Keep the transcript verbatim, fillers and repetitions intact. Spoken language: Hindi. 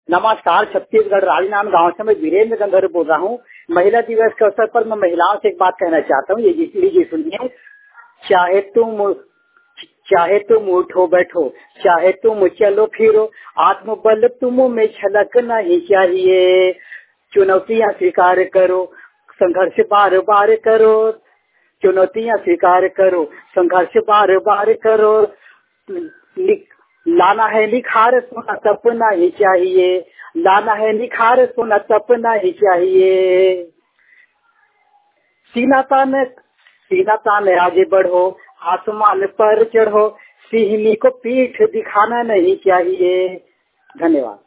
नमस्कार, छत्तीसगढ़ राजनांद गांव से मैं वीरेंद्र गंधर्व बोल रहा हूँ। महिला दिवस के अवसर पर मैं महिलाओं से एक बात कहना चाहता हूँ। ये लीजिए सुनिए। चाहे तुम चाहे तुम उठो बैठो, चाहे तुम चलो फिरो, आत्मबल तुम में झलक नहीं चाहिए। चुनौतियाँ स्वीकार करो, संघर्ष बार बार करो। चुनौतियाँ स्वीकार करो, संघर्ष बार बार करो। लाना है निखार, सोना तपना ही चाहिए। लाना है निखार, सोना तपना ही चाहिए। सीना तान सीना तान आगे बढ़ो, आसमान पर चढ़ो। सिंहनी को पीठ दिखाना नहीं चाहिए। धन्यवाद।